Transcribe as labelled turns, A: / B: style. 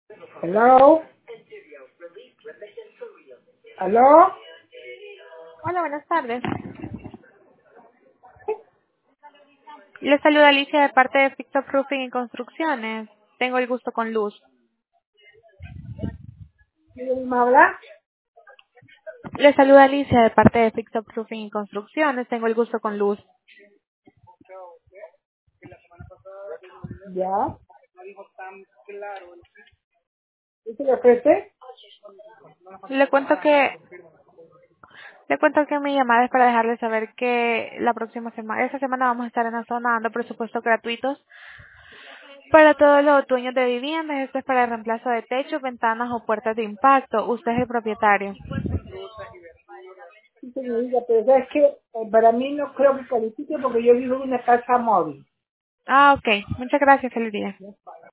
A: Hello, hello.
B: Hola, buenas tardes. Les saluda Alicia de parte de Fixo Roofing y Construcciones. Tengo el gusto con Luz.
A: ¿Quién me habla?
B: Les saluda Alicia de parte de Fixo Roofing y Construcciones. Tengo el gusto con Luz.
A: Ya. ¿Qué se le ofrece?
B: Le cuento que le cuento que mi llamada es para dejarles saber que la próxima semana, esta semana vamos a estar en la zona dando presupuestos gratuitos para todos los dueños de viviendas. Esto es para el reemplazo de techos, ventanas o puertas de impacto. Usted es el propietario.
A: Sí, señorita, pero es que para mí no creo que califique porque yo vivo en una casa móvil.
B: Ah, ok. Muchas gracias. Feliz día.